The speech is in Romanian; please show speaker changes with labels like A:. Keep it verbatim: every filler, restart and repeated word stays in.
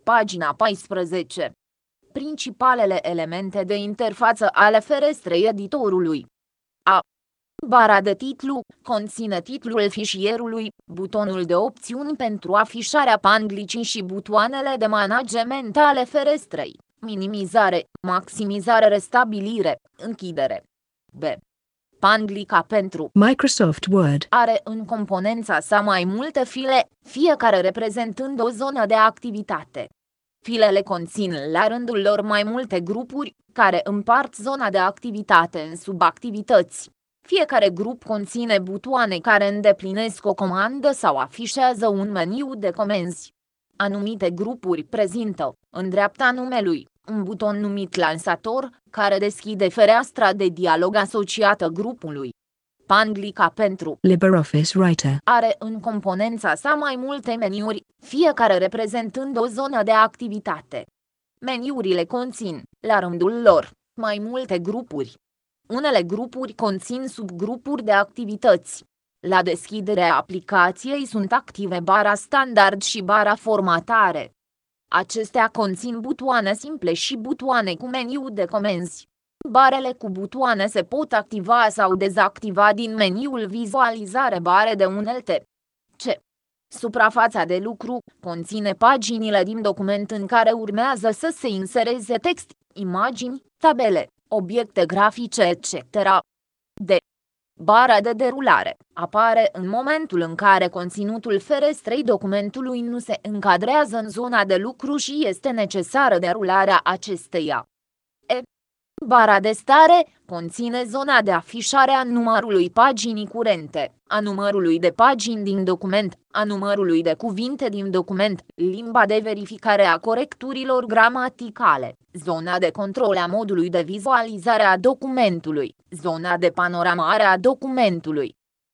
A: Pagina paisprezece. Principalele elemente de interfață ale ferestrei editorului. A. Bara de titlu conține titlul fișierului, butonul de opțiuni pentru afișarea panglicii și butoanele de management ale ferestrei, minimizare, maximizare, restabilire, închidere. B. Panglica pentru
B: Microsoft Word
A: are în componența sa mai multe file, fiecare reprezentând o zonă de activitate. Filele conțin la rândul lor mai multe grupuri, care împart zona de activitate în subactivități. Fiecare grup conține butoane care îndeplinesc o comandă sau afișează un meniu de comenzi. Anumite grupuri prezintă, în dreapta numelui, un buton numit lansator, care deschide fereastra de dialog asociată grupului. Panglica pentru
B: LibreOffice Writer
A: are în componența sa mai multe meniuri, fiecare reprezentând o zonă de activitate. Meniurile conțin, la rândul lor, mai multe grupuri. Unele grupuri conțin subgrupuri de activități. La deschiderea aplicației sunt active bara standard și bara formatare. Acestea conțin butoane simple și butoane cu meniu de comenzi. Barele cu butoane se pot activa sau dezactiva din meniul vizualizare bare de unelte. C. Suprafața de lucru conține paginile din document în care urmează să se insereze text, imagini, tabele, obiecte grafice, et cetera. D. Bara de derulare apare în momentul în care conținutul ferestrei documentului nu se încadrează în zona de lucru și este necesară derularea acesteia. E. Bara de stare conține zona de afișare a numărului paginii curente, a numărului de pagini din document, a numărului de cuvinte din document, limba de verificare a corecturilor gramaticale, zona de control a modului de vizualizare a documentului, zona de panoramare a documentului,